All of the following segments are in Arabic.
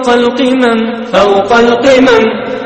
فوق القمم.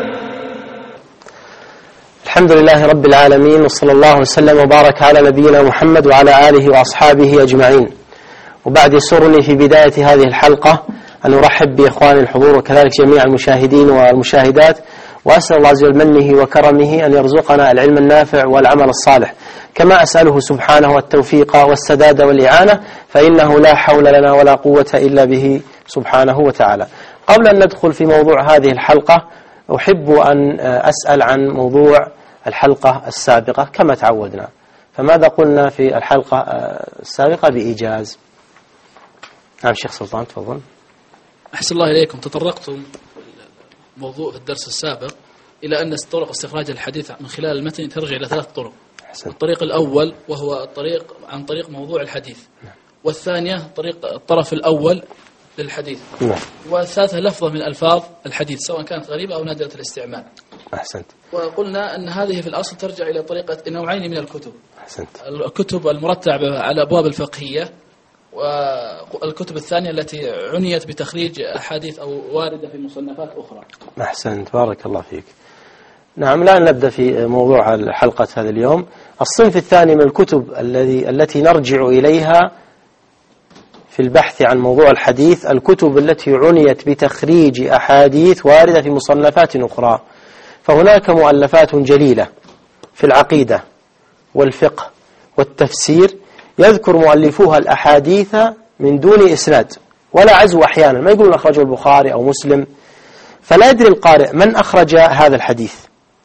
الحمد لله رب العالمين، وصلى الله وسلم وبارك على نبينا محمد وعلى آله وأصحابه أجمعين. وبعد يسرني في بداية هذه الحلقة أن أرحب بإخواني الحضور وكذلك جميع المشاهدين والمشاهدات، وأسأل الله عز وجل منه وكرمه أن يرزقنا العلم النافع والعمل الصالح، كما أسأله سبحانه التوفيق والسداد والإعانة، فإنه لا حول لنا ولا قوة إلا به سبحانه وتعالى. قبل أن ندخل في موضوع هذه الحلقة أحب أن أسأل عن موضوع الحلقة السابقة كما تعودنا. فماذا قلنا في الحلقة السابقة بإيجاز؟ نعم شيخ سلطان تفضل. أحسن الله إليكم. تطرقتم موضوع في الدرس السابق إلى أن طرق استخراج الحديث من خلال المتن ترجع إلى 3 طرق. الطريق الأول وهو الطريق عن طريق موضوع الحديث، والثانية طريق الطرف الأول للحديث، والثالثة لفظة من ألفاظ الحديث سواء كانت غريبة أو نادرة الاستعمال. أحسنت. وقلنا أن هذه في الأصل ترجع إلى طريقة نوعين من الكتب. أحسنت. الكتب المرتبة على أبواب الفقهية، والكتب الثانية التي عنيت بتخريج أحاديث أو واردة في مصنفات أخرى. أحسنت بارك الله فيك. نعم، الآن نبدأ في موضوع الحلقة هذا اليوم. الصنف الثاني من الكتب التي نرجع إليها في البحث عن موضوع الحديث الكتب التي عنيت بتخريج أحاديث واردة في مصنفات أخرى. فهناك مؤلفات جليلة في العقيدة والفقه والتفسير يذكر مؤلفوها الأحاديث من دون إسناد ولا عزو، أحيانا ما يقولون أخرجه البخاري أو مسلم، فلا يدري القارئ من أخرج هذا الحديث.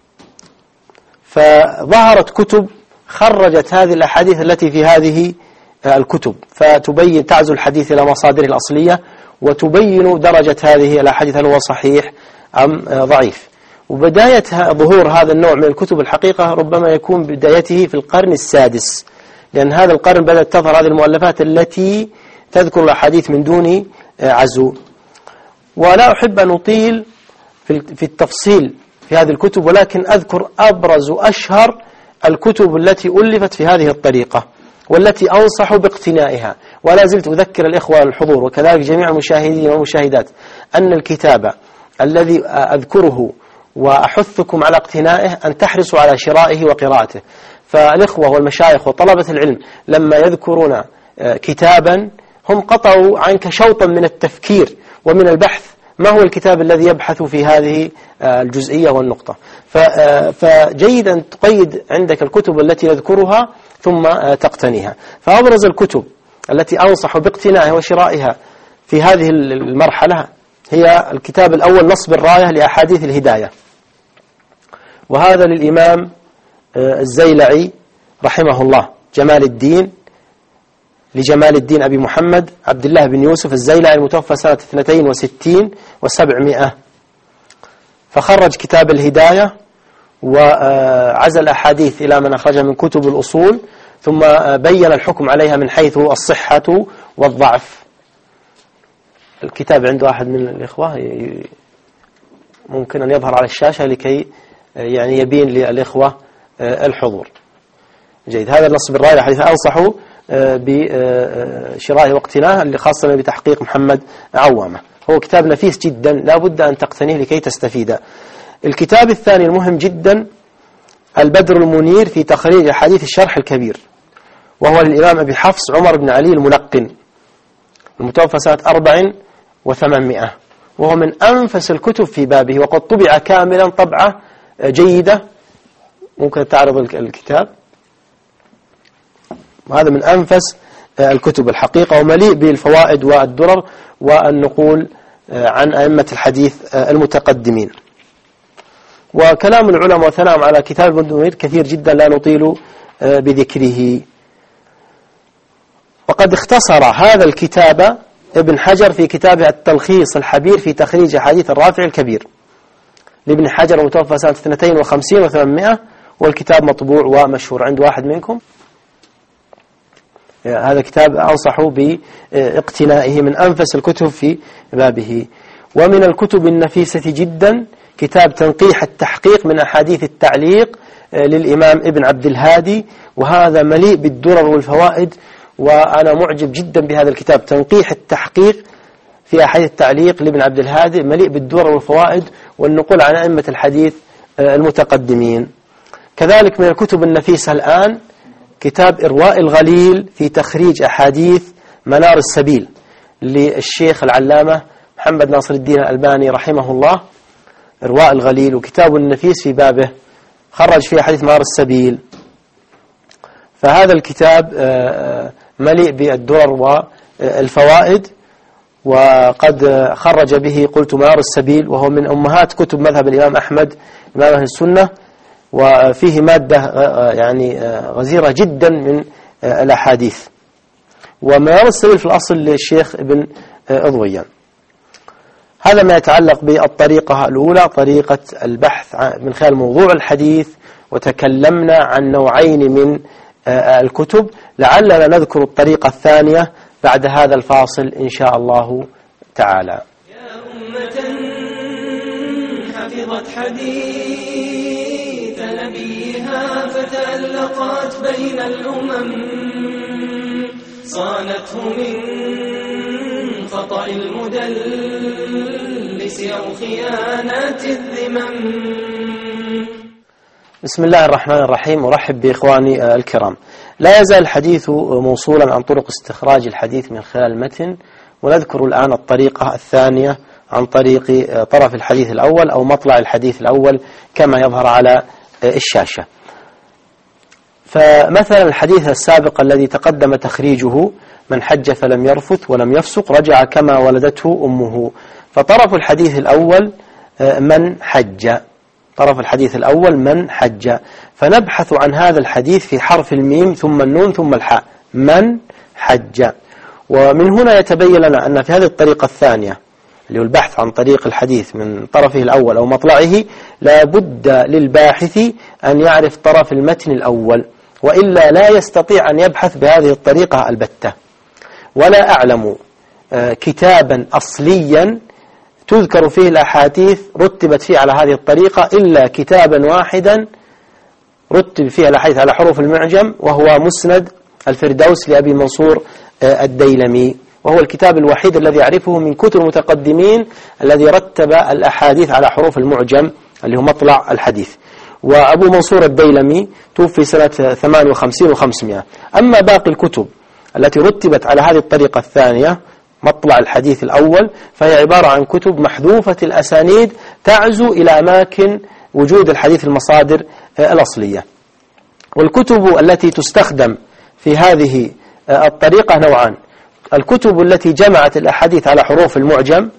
فظهرت كتب خرجت هذه الأحاديث التي في هذه الكتب، فتبين تعزو الحديث إلى مصادره الأصلية وتبين درجة هذه الأحاديث هل هو صحيح أم ضعيف. وبداية ظهور هذا النوع من الكتب الحقيقة ربما يكون بدايته في القرن السادس، لأن هذا القرن بدأت تظهر هذه المؤلفات التي تذكر الأحاديث من دون عزو. ولا أحب أن أطيل في التفصيل في هذه الكتب، ولكن أذكر أبرز وأشهر الكتب التي ألفت في هذه الطريقة والتي أنصح باقتنائها. ولا زلت أذكر الإخوة الحضور وكذلك جميع المشاهدين والمشاهدات أن الكتاب الذي أذكره وأحثكم على اقتنائه أن تحرصوا على شرائه وقراءته. فالإخوة والمشايخ وطلبة العلم لما يذكرون كتابا هم قطعوا عنك شوطا من التفكير ومن البحث ما هو الكتاب الذي يبحث في هذه الجزئية والنقطة. فجيد أن تقيد عندك الكتب التي يذكرها ثم تقتنيها. فأبرز الكتب التي أنصح باقتنائها وشرائها في هذه المرحلة هي الكتاب الأول نصب الراية لأحاديث الهداية، وهذا للإمام الزيلعي رحمه الله، لجمال الدين أبي محمد عبد الله بن يوسف الزيلعي المتوفى سنة 62 و700. فخرج كتاب الهداية وعزل الأحاديث إلى من أخرجها من كتب الأصول، ثم بين الحكم عليها من حيث الصحة والضعف. الكتاب عند واحد من الإخوة ممكن أن يظهر على الشاشة لكي يعني يبين للإخوة الحضور. جيد. هذا النصب الراية الحديث أنصحه بشرائه واقتنائه، اللي خاصة بتحقيق محمد عوامة. هو كتاب نفيس جدا لا بد أن تقتنيه لكي تستفيد. الكتاب الثاني المهم جدا البدر المنير في تخريج أحاديث الشرح الكبير، وهو للإمام أبي حفص عمر بن علي الملقن المتوفى سنة 400، وهو من أنفس الكتب في بابه، وقد طبع كاملا طبعة جيدة. ممكن تعرض الكتاب، وهذا من أنفس الكتب الحقيقة، ومليء بالفوائد والدرر والنقول عن أئمة الحديث المتقدمين. وكلام العلماء وثناءهم على كتاب البدر المنير كثير جدا لا نطيل بذكره. وقد اختصر هذا الكتاب ابن حجر في كتابه التلخيص الحبير في تخريج حديث الرافع الكبير لابن حجر المتوفى سنة 52 و800، والكتاب مطبوع ومشهور عند واحد منكم. هذا كتاب أنصح باقتنائه، من أنفس الكتب في بابه. ومن الكتب النفيسة جدا كتاب تنقيح التحقيق من أحاديث التعليق للإمام ابن عبد الهادي، وهذا مليء بالدرر والفوائد، وأنا معجب جدا بهذا الكتاب تنقيح التحقيق في أحاديث التعليق لابن عبد الهادي مليء بالدور والفوائد والنقول عن أئمة الحديث المتقدمين. كذلك من الكتب النفيسة الآن كتاب إرواء الغليل في تخريج أحاديث منار السبيل للشيخ العلامة محمد ناصر الدين الألباني رحمه الله. إرواء الغليل وكتاب النفيس في بابه خرج فيه حديث منار السبيل. فهذا الكتاب مليء بالدرر والفوائد، وقد خرج به قلت منار السبيل، وهو من أمهات كتب مذهب الإمام أحمد إمام أهل السنة، وفيه مادة يعني غزيرة جدا من الأحاديث. ومنار السبيل في الأصل للشيخ ابن أضويان. هذا ما يتعلق بالطريقة الأولى، طريقة البحث من خلال موضوع الحديث، وتكلمنا عن نوعين من الكتب. لعلنا نذكر الطريقة الثانية بعد هذا الفاصل إن شاء الله تعالى. يا أمة حفظت حديث نبيها فتألقت بين الأمم، صانته من خطأ المدلس أو خيانة الذمم. بسم الله الرحمن الرحيم. أرحب بإخواني الكرام. لا يزال الحديث موصولا عن طرق استخراج الحديث من خلال المتن، ونذكر الآن الطريقة الثانية عن طريق طرف الحديث الأول أو مطلع الحديث الأول كما يظهر على الشاشة. فمثلا الحديث السابق الذي تقدم تخريجه: من حج فلم يرفث ولم يفسق رجع كما ولدته أمه. فطرف الحديث الأول من حج، طرف الحديث الأول من حج. فنبحث عن هذا الحديث في حرف الميم ثم النون ثم الحاء، من حج. ومن هنا يتبين لنا أن في هذه الطريقة الثانية اللي هو البحث عن طريق الحديث من طرفه الأول أو مطلعه، لا بد للباحث أن يعرف طرف المتن الأول، وإلا لا يستطيع أن يبحث بهذه الطريقة البتة. ولا أعلم كتابا أصليا تذكر فيه الأحاديث رتبت فيه على هذه الطريقة إلا كتابا واحدا رتب فيه الأحاديث على حروف المعجم، وهو مسند الفردوس لأبي منصور الديلمي، وهو الكتاب الوحيد الذي يعرفه من كتب المتقدمين الذي رتب الأحاديث على حروف المعجم اللي هو مطلع الحديث. وأبو منصور الديلمي توفي سنة 58 و500. أما باقي الكتب التي رتبت على هذه الطريقة الثانية مطلع الحديث الأول فهي عبارة عن كتب محذوفة الأسانيد تعزو إلى أماكن وجود الحديث المصادر الأصلية. والكتب التي تستخدم في هذه الطريقة نوعان: الكتب التي جمعت الأحاديث على حروف المعجم،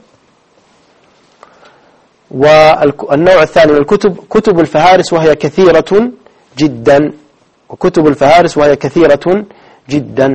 والنوع الثاني من الكتب كتب الفهارس وهي كثيرة جدا، وكتب الفهارس وهي كثيرة جدا.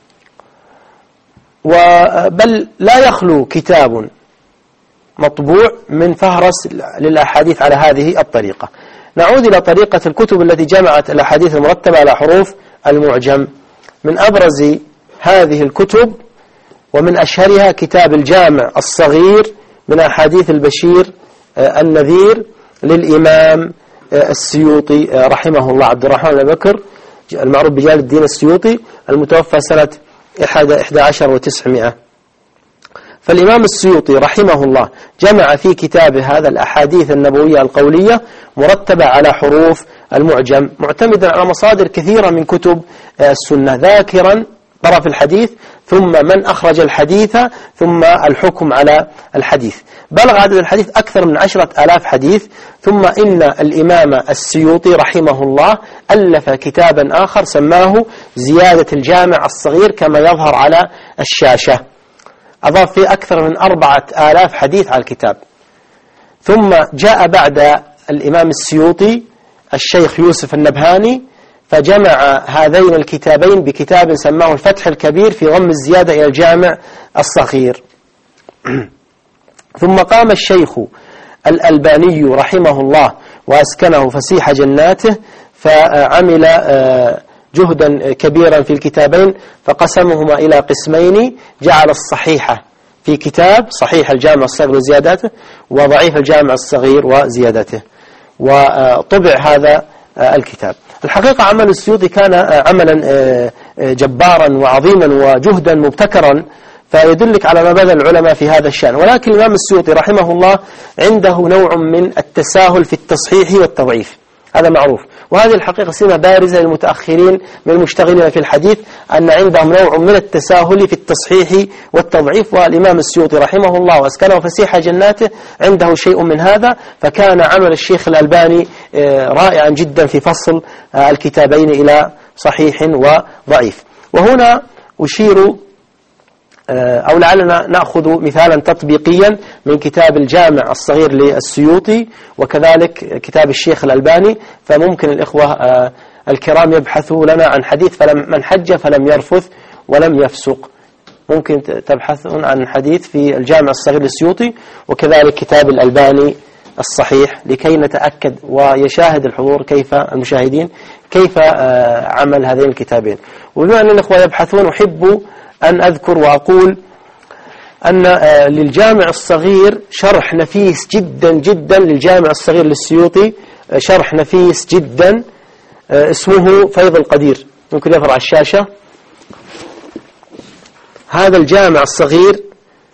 بل لا يخلو كتاب مطبوع من فهرس للأحاديث على هذه الطريقة. نعود إلى طريقة الكتب التي جمعت الأحاديث المرتبة على حروف المعجم. من أبرز هذه الكتب ومن أشهرها كتاب الجامع الصغير من أحاديث البشير النذير للإمام السيوطي رحمه الله، عبد الرحمن بن بكر المعروف بجلال الدين السيوطي، المتوفى سنة 11 و900. فالإمام السيوطي رحمه الله جمع في كتابه هذا الأحاديث النبوية القولية مرتبة على حروف المعجم، معتمدا على مصادر كثيرة من كتب السنة، ذاكرا طرف الحديث ثم من أخرج الحديث ثم الحكم على الحديث. بلغ عدد الحديث أكثر من 10,000 حديث. ثم إن الإمام السيوطي رحمه الله ألف كتابا آخر سماه زيادة الجامع الصغير كما يظهر على الشاشة، أضاف فيه أكثر من 4,000 حديث على الكتاب. ثم جاء بعد الإمام السيوطي الشيخ يوسف النبهاني فجمع هذين الكتابين بكتاب سماه الفتح الكبير في ضم الزيادة إلى الجامع الصغير. ثم قام الشيخ الألباني رحمه الله وأسكنه فسيح جناته فعمل جهدا كبيرا في الكتابين، فقسمهما إلى قسمين: جعل الصحيحة في كتاب صحيح الجامع الصغير وزياداته، وضعيف الجامع الصغير وزيادته، وطبع هذا الكتاب. الحقيقة عمل السيوطي كان عملا جبارا وعظيما وجهدا مبتكرا فيدلك على ما بذل العلماء في هذا الشأن. ولكن الإمام السيوطي رحمه الله عنده نوع من التساهل في التصحيح والتضعيف، هذا معروف، وهذه الحقيقة سمة بارزة للمتأخرين من المشتغلين في الحديث أن عندهم نوع من التساهل في التصحيح والتضعيف. والإمام السيوطي رحمه الله وأسكنه فسيح جناته عنده شيء من هذا، فكان عمل الشيخ الألباني رائعا جدا في فصل الكتابين إلى صحيح وضعيف. وهنا أشير أو لعلنا نأخذ مثالا تطبيقيا من كتاب الجامع الصغير للسيوطي وكذلك كتاب الشيخ الألباني. فممكن الإخوة الكرام يبحثوا لنا عن حديث من حج فلم يرفث ولم يفسق، ممكن تبحثون عن حديث في الجامع الصغير للسيوطي وكذلك كتاب الألباني الصحيح لكي نتأكد ويشاهد الحضور كيف المشاهدين كيف عمل هذين الكتابين. وبما أن الإخوة يبحثون أحب أن أذكر وأقول أن للجامع الصغير شرح نفيس جدا جدا للجامع الصغير للسيوطي، شرح نفيس جدا اسمه فيض القدير، ممكن يظهر على الشاشة. هذا الجامع الصغير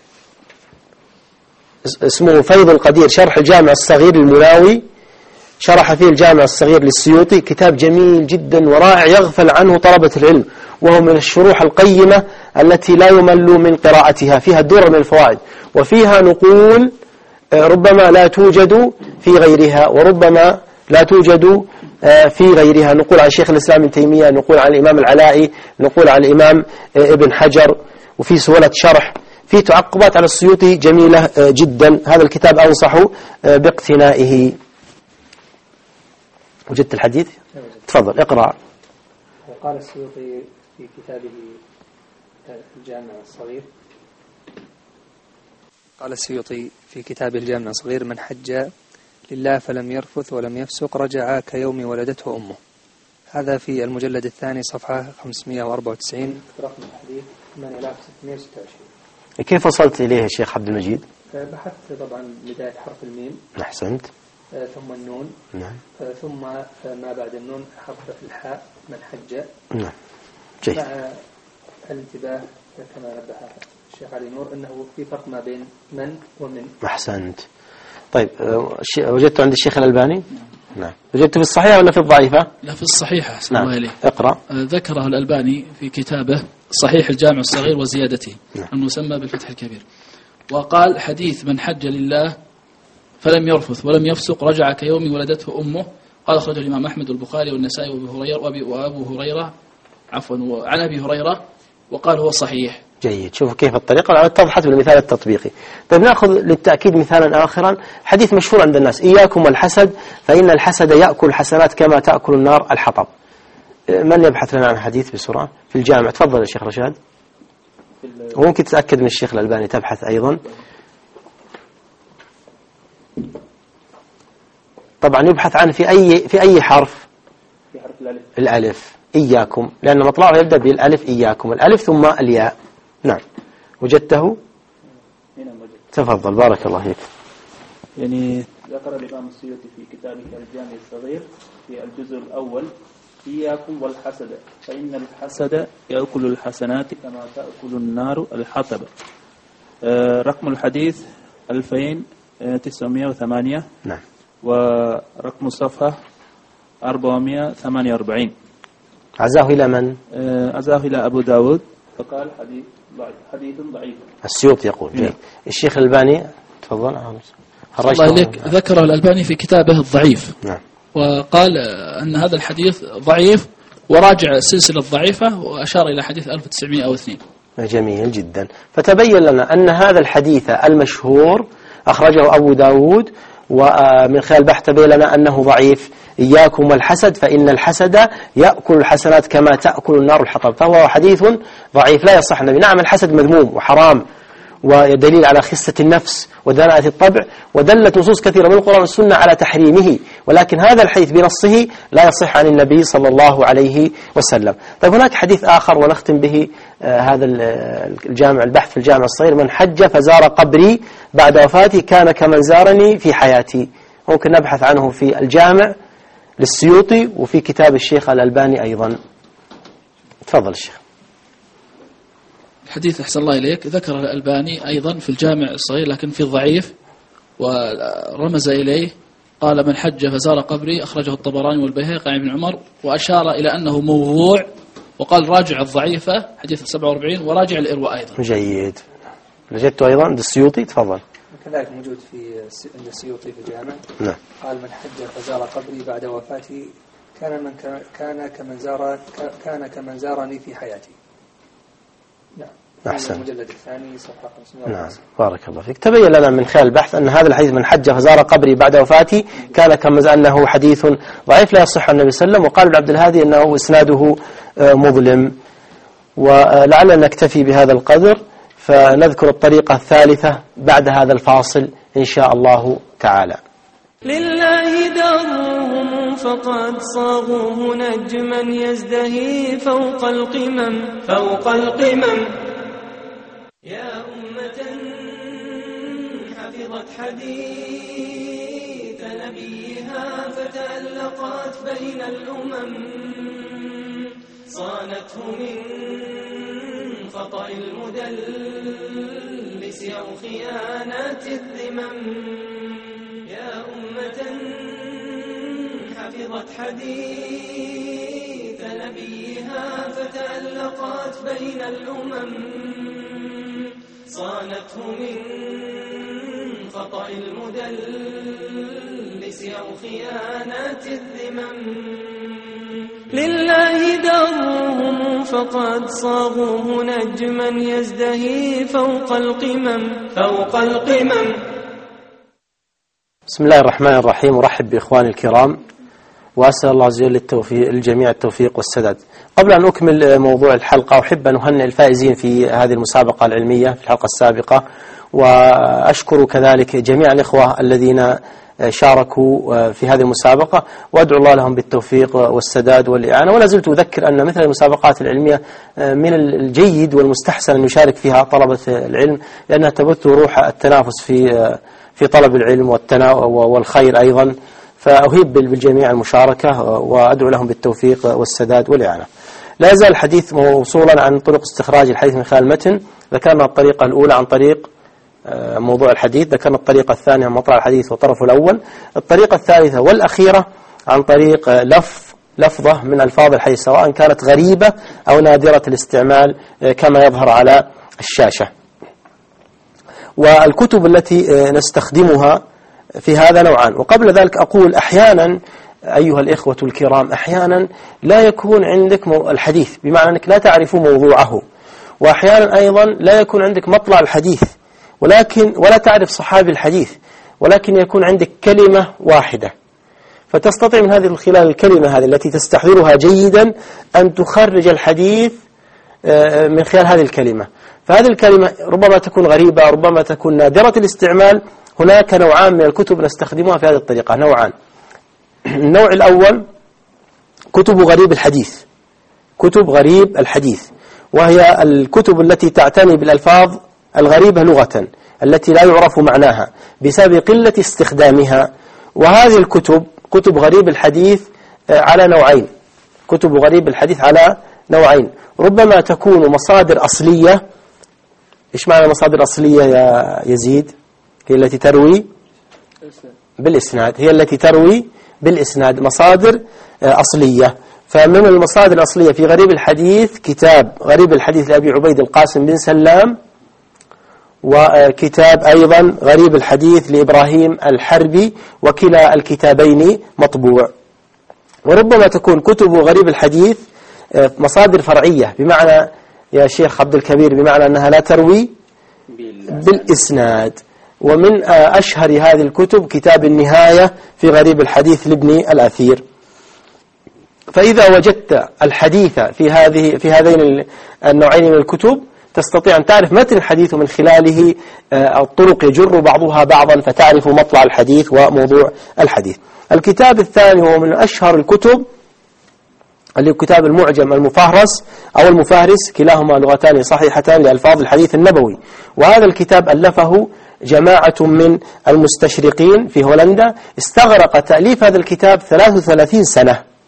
اسمه فيض القدير، شرح الجامع الصغير للمناوي، شرح فيه الجامع الصغير للسيوطي، كتاب جميل جدا ورائع يغفل عنه طلبة العلم، وهو من الشروح القيمة التي لا يمل من قراءتها، فيها درر من الفوائد وفيها نقول ربما لا توجد في غيرها وربما لا توجد في غيرها، نقول عن شيخ الإسلام ابن تيمية، نقول عن الإمام العلائي، نقول عن الإمام ابن حجر، وفي سهولة شرح، في تعقبات على السيوطي جميلة جدا. هذا الكتاب أنصح باقتنائه. وجدت الحديث؟ تفضل اقرأ. قال السيوطي في كتابه الجامع الصغير، قال السيوطي في كتابه الجامع الصغير: من حج لله فلم يرفث ولم يفسق رجع كيوم ولدته أمه. هذا في المجلد الثاني صفحة 594 رقم الحديث 8626. كيف وصلت إليه يا شيخ عبد المجيد؟ بحثت طبعا بداية حرف الميم، أحسنت، ثم النون، نعم، ثم ما بعد النون حرف الحاء من حج، نعم، جيد، مع الانتباه كما نبه الشيخ علي نور أنه في فرق ما بين من ومن. أحسنت. طيب وجدته عند الشيخ الألباني؟ نعم. وجدته في الصحيحة ولا في الضعيفة؟ لا في الصحيحة. أحسن نعم. الله إليه. اقرأ. ذكره الألباني في كتابه صحيح الجامع الصغير وزيادته، نعم، المسمى بالفتح الكبير، وقال: حديث من حج لله فلم يرفث ولم يفسق رجع كيوم ولدته أمه. قال أخرج الإمام أحمد والبخاري والنسائي وأبو هريرة عن أبي هريرة، وقال هو صحيح. جيد. شوفوا كيف الطريقة اتضحت بالمثال التطبيقي. طيب نأخذ للتأكيد مثالا آخرا، حديث مشهور عند الناس: إياكم والحسد فإن الحسد يأكل الحسنات كما تأكل النار الحطب. من يبحث لنا عن حديث بسرعة في الجامع؟ تفضل يا شيخ رشاد. وممكن تتأكد من الشيخ الألباني تبحث أيضا. طبعا يبحث عنه في أي حرف؟ في حرف الألف. الألف. إياكم، لأن مطلعه يبدأ بالألف، إياكم الألف ثم الياء. نعم. وجدته؟ تفضل بارك الله فيك. يعني ذكر الإمام السيوطي في كتابه الجامع الصغير في الجزء الأول: إياكم والحسد فإن الحسد يأكل الحسنات كما تأكل النار الحطب. رقم الحديث 2908. نعم. ورقم الصفحة 448. عزاه إلى من؟ عزاه إلى أبو داود، فقال حديث ضعيف. السيوطي يقول. جيد. الشيخ الألباني تفضل. الله إليك. ذكر الألباني في كتابه الضعيف. نعم. وقال أن هذا الحديث ضعيف وراجع السلسلة الضعيفة، وأشار إلى حديث 1902. جميل جدا. فتبين لنا أن هذا الحديث المشهور أخرجه أبو داود، ومن خلال بحث تبين لنا أنه ضعيف. إياكم والحسد فإن الحسد يأكل الحسنات كما تأكل النار الحطب، فهو حديث ضعيف لا يصح النبي. نعم الحسد مذموم وحرام ودليل على خسة النفس ودناءة الطبع، ودلت نصوص كثيرة من القرآن والسنة على تحريمه، ولكن هذا الحديث بنصه لا يصح عن النبي صلى الله عليه وسلم. طيب هناك حديث آخر ونختم به هذا الجامع البحث في الجامع الصغير: من حج فزار قبري بعد وفاتي كان كمن زارني في حياتي. ممكن نبحث عنه في الجامع للسيوطي وفي كتاب الشيخ الألباني أيضا. تفضل الشيخ. الحديث أحسن الله إليك ذكر الألباني أيضا في الجامع الصغير لكن في الضعيف ورمز إليه، قال من حج فزار قبري، أخرجه الطبراني والبيهقي عن ابن عمر، وأشار إلى أنه موضوع، وقال راجع الضعيفة حديث 47 وراجع الإرواء أيضا. جيد. وجدته أيضا عند السيوطي، تفضل. كذلك موجود عند السيوطي في الجامع. نعم. قال من حج فزار قبري بعد وفاتي كان كمن زارني في حياتي. نعم. أحسن. المجلد الثاني صفحة 500. نعم. بارك الله فيك. تبين لنا من خلال البحث أن هذا الحديث من حج فزار قبري بعد وفاتي كان كما أنه حديث ضعيف لا يصح عن النبي صلى الله عليه وسلم. وقال ابن عبد الهادي أنه إسناده مظلم. ولعلنا نكتفي بهذا القدر، فنذكر الطريقة الثالثة بعد هذا الفاصل إن شاء الله تعالى. لله درهم فقد صاغوه نجما يزدهي فوق القمم يا أمة حفظت حديث نبيها فتألقت بين الأمم صانته من خطأ المدلس أو خيانة الذمم يا أمة حفظت حديث نبيها فتألقت بين الأمم صانته من خطأ المدلس أو خيانة الذمم لله درهم فقد صاغوه نجما يزدهي فوق القمم بسم الله الرحمن الرحيم. أرحب بإخواني الكرام وأسأل الله عز وجل الجميع التوفيق والسداد. قبل أن أكمل موضوع الحلقة أحب أن أهنئ الفائزين في هذه المسابقة العلمية في الحلقة السابقة، وأشكر كذلك جميع الإخوة الذين شاركوا في هذه المسابقة، وأدعو الله لهم بالتوفيق والسداد والإعانة. ولا زلت أذكر أن مثل المسابقات العلمية من الجيد والمستحسن أن يشارك فيها طلبة العلم، لأنها تبث روح التنافس في طلب العلم والخير أيضا. فأهيب بالجميع المشاركة وأدعو لهم بالتوفيق والسداد والإعانة. لا يزال الحديث موصولا عن طرق استخراج الحديث من خلال المتن. ذكرنا الطريقة الأولى عن طريق موضوع الحديث، ذكرنا الطريقة الثانية عن مطلع الحديث وطرفه الأول. الطريقة الثالثة والأخيرة عن طريق لفظة من ألفاظ الحديث سواء كانت غريبة أو نادرة الاستعمال كما يظهر على الشاشة. والكتب التي نستخدمها في هذا نوعان. وقبل ذلك أقول أحيانا أيها الإخوة الكرام أحيانا لا يكون عندك الحديث بمعنى أنك لا تعرف موضوعه، وأحيانا أيضا لا يكون عندك مطلع الحديث ولا تعرف صحابي الحديث، ولكن يكون عندك كلمة واحدة، فتستطيع من هذه خلال الكلمة هذه التي تستحضرها جيدا أن تخرج الحديث من خلال هذه الكلمة. فهذه الكلمة ربما تكون غريبة، ربما تكون نادرة الاستعمال. هناك نوعان من الكتب نستخدمها في هذه الطريقة، نوعان. النوع الأول كتب غريب الحديث، كتب غريب الحديث، وهي الكتب التي تعتني بالألفاظ الغريبة لغة التي لا يعرف معناها بسبب قلة استخدامها. وهذه الكتب كتب غريب الحديث على نوعين، كتب غريب الحديث على نوعين. ربما تكون مصادر أصلية. إيش معنى مصادر أصلية يا يزيد؟ هي التي تروي بالإسناد، هي التي تروي بالإسناد، مصادر أصلية. فمن المصادر الأصلية في غريب الحديث كتاب غريب الحديث لأبي عبيد القاسم بن سلام، وكتاب أيضا غريب الحديث لإبراهيم الحربي، وكلا الكتابين مطبوع. وربما تكون كتب غريب الحديث مصادر فرعية، بمعنى يا شيخ عبد الكبير بمعنى أنها لا تروي بالإسناد. ومن أشهر هذه الكتب كتاب النهاية في غريب الحديث لابن الأثير. فإذا وجدت الحديث في هذين النوعين من الكتب تستطيع أن تعرف متن الحديث ومن خلاله الطرق يجر بعضها بعضا فتعرف مطلع الحديث وموضوع الحديث. الكتاب الثاني هو من أشهر الكتب اللي هو كتاب المعجم المفهرس أو المفهرس، كلاهما لغتان صحيحتان لألفاظ الحديث النبوي. وهذا الكتاب ألفه جماعة من المستشرقين في هولندا. استغرق تأليف هذا الكتاب 33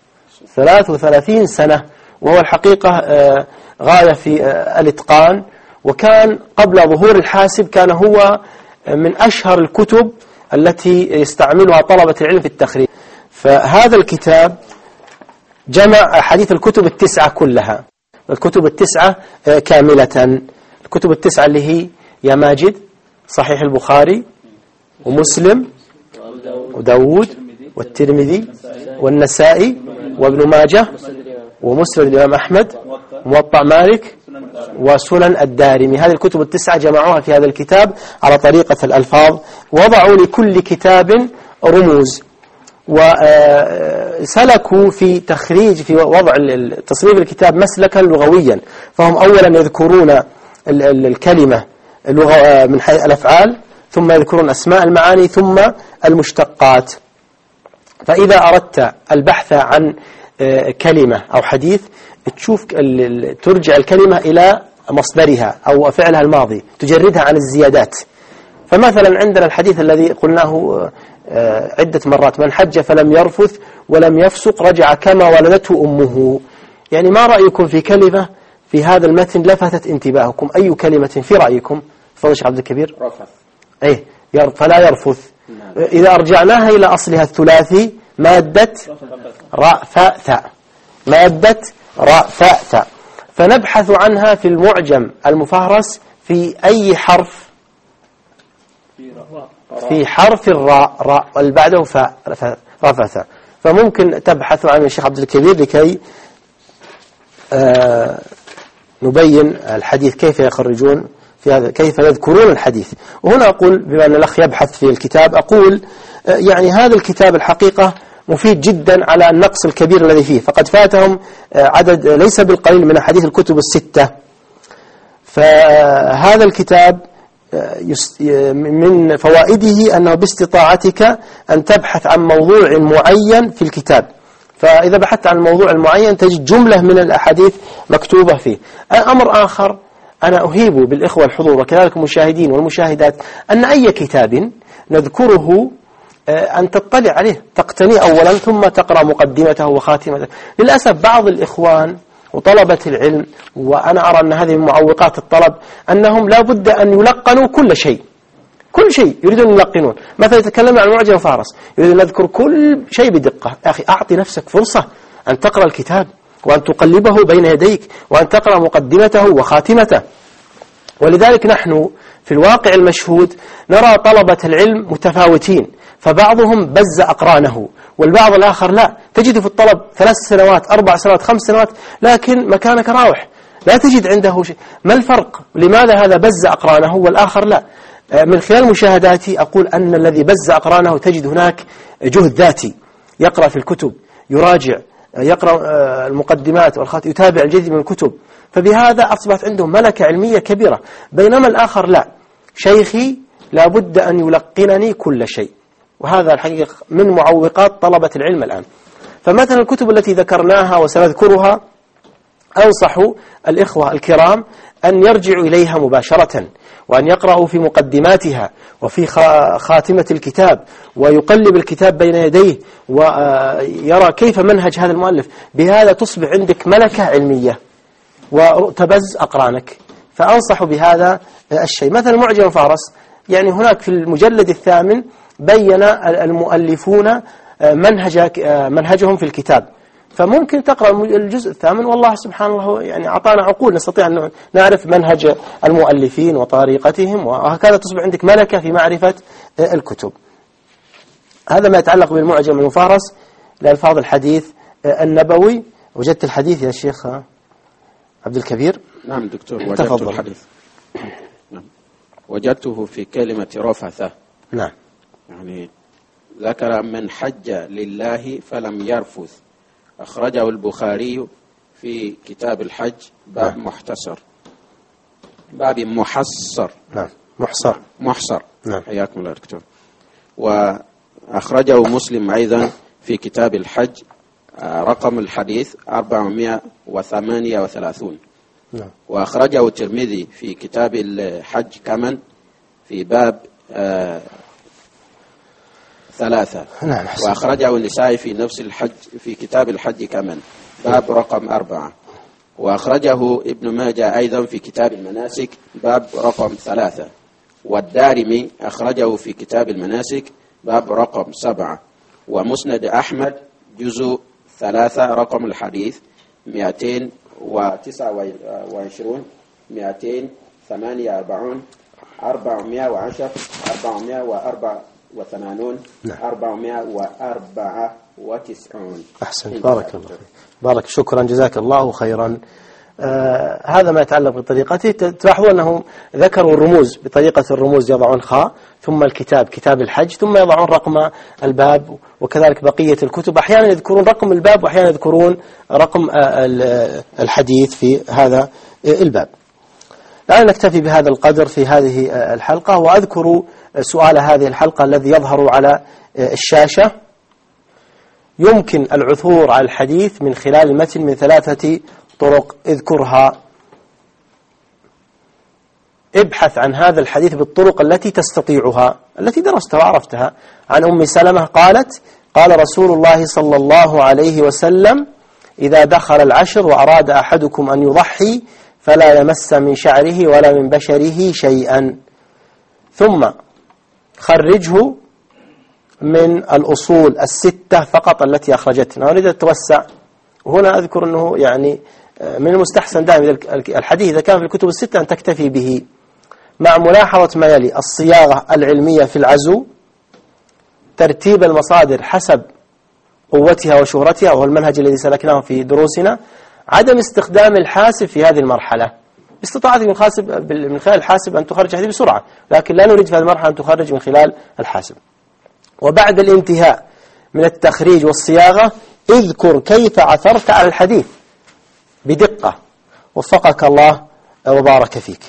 سنة، وهو الحقيقة غاية في الإتقان وكان قبل ظهور الحاسب كان هو من أشهر الكتب التي يستعملها طلبة العلم في التخريج. فهذا الكتاب جمع أحاديث الكتب التسعة كلها، الكتب التسعة كاملة. الكتب التسعة اللي هي يا ماجد صحيح البخاري ومسلم وداود والترمذي والنسائي وابن ماجه ومسند الإمام أحمد وموطأ مالك وسنن الدارمي. هذه الكتب التسعة جمعوها في هذا الكتاب على طريقة الألفاظ، وضعوا لكل كتاب رموز، وسلكوا في وضع تصنيف الكتاب مسلكا لغويا. فهم أولا يذكرون الكلمة من حيث الأفعال، ثم يذكرون أسماء المعاني، ثم المشتقات. فإذا أردت البحث عن كلمة أو حديث تشوف ترجع الكلمة إلى مصدرها أو فعلها الماضي، تجردها عن الزيادات. فمثلا عندنا الحديث الذي قلناه عدة مرات: من حج فلم يرفث ولم يفسق رجع كما ولدته أمه. يعني ما رأيكم في كلمة في هذا المتن لفتت انتباهكم؟ أي كلمة في رأيكم؟ تفضل شيخ عبد الكبير. رفث. إيه فلا يرفث. إذا أرجعناها إلى أصلها الثلاثي مادة راء فاء ثاء، مادة راء فاء ثاء. فنبحث عنها في المعجم المفهرس في أي حرف؟ في حرف الراء، راء اللي بعده فاء رفث. فممكن تبحث عن الشيخ عبد الكبير لكي نبين الحديث كيف يخرجون في هذا، كيف يذكرون الحديث. وهنا أقول بما أن الأخ يبحث في الكتاب، أقول يعني هذا الكتاب الحقيقة مفيد جدا على النقص الكبير الذي فيه، فقد فاتهم عدد ليس بالقليل من حديث الكتب الستة. فهذا الكتاب من فوائده أنه باستطاعتك أن تبحث عن موضوع معين في الكتاب، فإذا بحثت عن الموضوع المعين تجد جملة من الأحاديث مكتوبة فيه. أمر آخر أنا أهيب بالإخوة الحضور وكذلك المشاهدين والمشاهدات أن أي كتاب نذكره أن تطلع عليه، تقتني أولا ثم تقرأ مقدمته وخاتمته. للأسف بعض الإخوان وطلبة العلم، وأنا أرى أن هذه من معوقات الطلب، أنهم لا بد أن يلقنوا كل شيء يريدون يلقنون. مثلا يتكلمون عن معجم فارس، يريدون نذكر كل شيء بدقة. يا أخي أعطي نفسك فرصة أن تقرأ الكتاب وأن تقلبه بين يديك وأن تقرأ مقدمته وخاتمته. ولذلك نحن في الواقع المشهود نرى طلبة العلم متفاوتين، فبعضهم بز أقرانه والبعض الآخر لا. تجد في الطلب 3 سنوات 4 سنوات 5 سنوات لكن مكانك راوح، لا تجد عنده شيء. ما الفرق؟ لماذا هذا بز أقرانه والآخر لا؟ من خلال مشاهداتي أقول أن الذي بز أقرانه تجد هناك جهد ذاتي، يقرأ في الكتب، يراجع، يقرأ المقدمات والخاتم، يتابع الجديد من الكتب، فبهذا أصبحت عندهم ملكة علمية كبيرة. بينما الآخر لا، شيخي لابد أن يلقنني كل شيء، وهذا الحقيقة من معوقات طلبة العلم الآن. فمثلا الكتب التي ذكرناها وسنذكرها أنصح الإخوة الكرام أن يرجعوا إليها مباشرة، وأن يقرأوا في مقدماتها وفي خاتمة الكتاب، ويقلب الكتاب بين يديه ويرى كيف منهج هذا المؤلف. بهذا تصبح عندك ملكة علمية وتبز أقرانك. فأنصح بهذا الشيء. مثلا معجم فارس، يعني هناك في المجلد 8 بين المؤلفون منهجهم في الكتاب، فممكن تقرأ الجزء 8 والله سبحان الله يعني أعطانا عقول نستطيع أن نعرف منهج المؤلفين وطريقتهم، وهكذا تصبح عندك ملكة في معرفة الكتب. هذا ما يتعلق بالمعجم المفهرس لألفاظ الحديث النبوي. وجدت الحديث يا شيخ عبد الكبير؟ نعم دكتور، وجدت الحديث. نعم. وجدته في كلمة رفثة. نعم. يعني ذكر من حج لله فلم يرفث، أخرجه البخاري في كتاب الحج باب محتصر، باب محصر. نعم. محصر. نعم. حياكم الله دكتور. وأخرجه مسلم أيضا في كتاب الحج، رقم الحديث 438. نعم. وأخرجه الترمذي في كتاب الحج كمان في باب 3. نعم. وأخرجه النسائي في نفس الحج في كتاب الحج كمان باب رقم 4. وأخرجه ابن ماجه أيضا في كتاب المناسك باب رقم 3، والدارمي أخرجه في كتاب المناسك باب رقم 7، ومسند أحمد جزء 3 رقم الحديث 229 248 410 484 494. أحسن، بارك الله فيك. بارك، شكرا، جزاك الله خيرا. هذا ما يتعلق بطريقته. تلاحظون أنهم ذكروا الرموز بطريقة الرموز، يضعون خاء ثم الكتاب، كتاب الحج، ثم يضعون رقم الباب، وكذلك بقية الكتب أحيانا يذكرون رقم الباب وأحيانا يذكرون رقم الحديث في هذا الباب. الآن نكتفي بهذا القدر في هذه الحلقة، وأذكر سؤال هذه الحلقة الذي يظهر على الشاشة. يمكن العثور على الحديث من خلال المتن من 3 طرق اذكرها. ابحث عن هذا الحديث بالطرق التي تستطيعها، التي درستها وعرفتها. عن أم سلمة قالت: قال رسول الله صلى الله عليه وسلم: إذا دخل العشر وأراد أحدكم أن يضحي فلا يمس من شعره ولا من بشره شيئا. ثم خرجه من الأصول 6 فقط التي أخرجتنا. أريد أتوسع، وهنا أذكر أنه يعني من المستحسن دائما الحديث إذا كان في الكتب 6 أن تكتفي به، مع ملاحظة ما يلي: الصياغة العلمية في العزو، ترتيب المصادر حسب قوتها وشهرتها وهو المنهج الذي سلكناه في دروسنا، عدم استخدام الحاسب في هذه المرحلة. استطاعت من خلال الحاسب أن تخرج هذه بسرعة، لكن لا نريد في هذه المرحلة أن تخرج من خلال الحاسب. وبعد الانتهاء من التخريج والصياغة اذكر كيف عثرت على الحديث بدقة، وفقك الله وبارك فيك.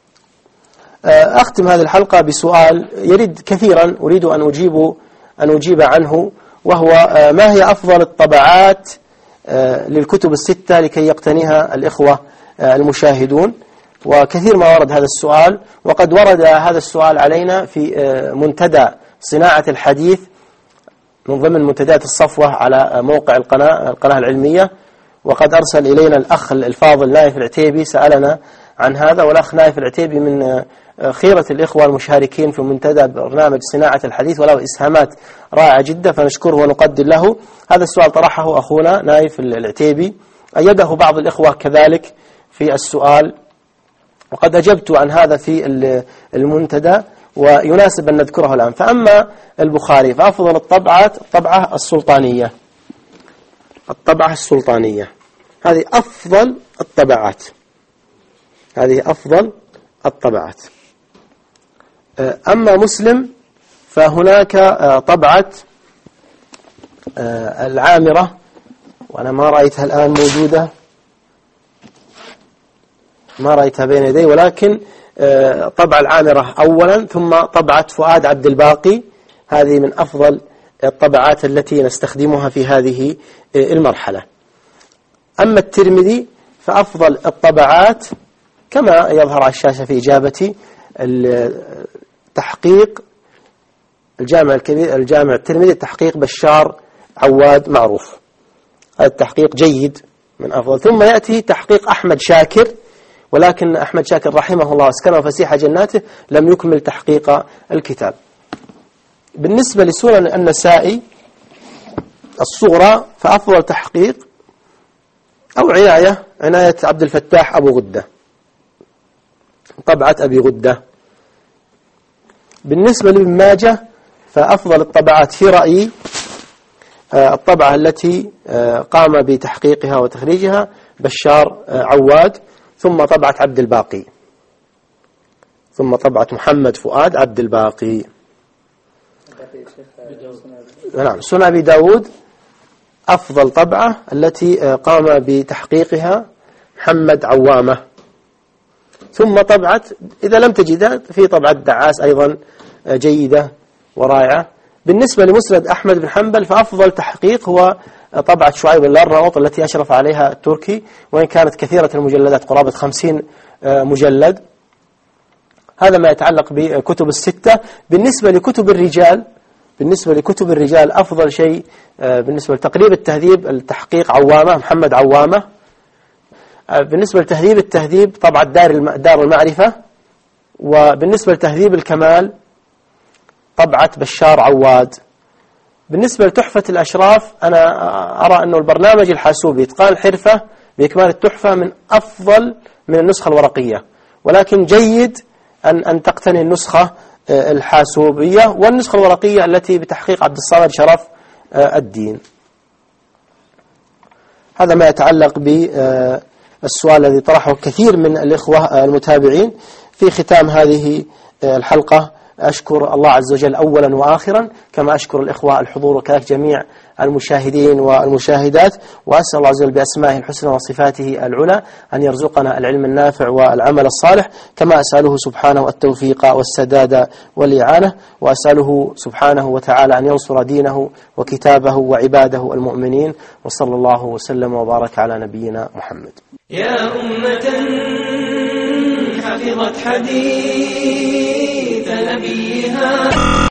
أختم هذه الحلقة بسؤال يريد كثيرا أريد أن أجيب عنه، وهو: ما هي أفضل الطبعات للكتب 6 لكي يقتنيها الإخوة المشاهدون؟ وكثير ما ورد هذا السؤال، وقد ورد هذا السؤال علينا في منتدى صناعة الحديث من ضمن منتديات الصفوة على موقع القناة العلمية. وقد أرسل إلينا الأخ الفاضل نايف العتيبي سألنا عن هذا، والأخ نايف العتيبي من خيرة الإخوة المشاركين في منتدى برنامج صناعة الحديث، وله إسهامات رائعة جدا، فنشكره ونقدر له. هذا السؤال طرحه أخونا نايف العتيبي، أيده بعض الإخوة كذلك في السؤال، وقد أجبت عن هذا في المنتدى، ويناسب أن نذكره الآن. فأما البخاري فأفضل الطبعات الطبعة السلطانية. الطبعة السلطانية هذه أفضل الطبعات، هذه أفضل الطبعات. أما مسلم فهناك طبعة العامرة، وأنا ما رأيتها الآن موجودة، ما رأيتها بين يدي، ولكن طبع العامرة أولا، ثم طبعة فؤاد عبد الباقي. هذه من أفضل الطبعات التي نستخدمها في هذه المرحلة. أما الترمذي فأفضل الطبعات كما يظهر على الشاشة في إجابتي تحقيق الجامع الكبير، الجامع الترمذي، تحقيق بشار عواد معروف، هذا التحقيق جيد من أفضل. ثم يأتي تحقيق أحمد شاكر، ولكن أحمد شاكر رحمه الله واسكنه فسيح جناته لم يكمل تحقيق الكتاب. بالنسبة لسنن النسائي الصغرى فأفضل تحقيق أو عناية عبد الفتاح أبو غدة، طبعة أبي غدة. بالنسبة لابن ماجه فأفضل الطبعات في رأيي الطبعة التي قام بتحقيقها وتخريجها بشار عواد، ثم طبعة عبد الباقي، ثم طبعة محمد فؤاد عبد الباقي. نعم، سنن أبي داود أفضل طبعة التي قام بتحقيقها محمد عوامة، ثم طبعة إذا لم تجدها في طبعة دعاس أيضا جيدة ورائعة. بالنسبة لمسند أحمد بن حنبل فأفضل تحقيق هو طبعة شعيب الأرناؤوط التي أشرف عليها التركي، وإن كانت كثيرة المجلدات قرابة 50 مجلد. هذا ما يتعلق بكتب 6. بالنسبة لكتب الرجال أفضل شيء بالنسبة لتقريب التهذيب التحقيق عوامة، محمد عوامة. بالنسبة لتهذيب التهذيب طبعا دار المعرفة، وبالنسبة لتهذيب الكمال طبعة بشار عواد. بالنسبة لتحفة الأشراف أنا أرى أنه البرنامج الحاسوبي إتقان الحرفة بإكمال التحفة من أفضل من النسخة الورقية، ولكن جيد أن تقتني النسخة الحاسوبية والنسخة الورقية التي بتحقيق عبد الصمد شرف الدين. هذا ما يتعلق بالسؤال الذي طرحه كثير من الإخوة المتابعين. في ختام هذه الحلقة أشكر الله عز وجل أولا وآخرا، كما أشكر الإخوة الحضور وكذلك جميع المشاهدين والمشاهدات، وأسأل الله عز وجل بأسمائه الحسنى وصفاته العلى أن يرزقنا العلم النافع والعمل الصالح، كما أسأله سبحانه التوفيق والسداد والإعانة، وأسأله سبحانه وتعالى أن ينصر دينه وكتابه وعباده المؤمنين، وصلى الله وسلم وبارك على نبينا محمد. يا أمة حفظت حديث نبيها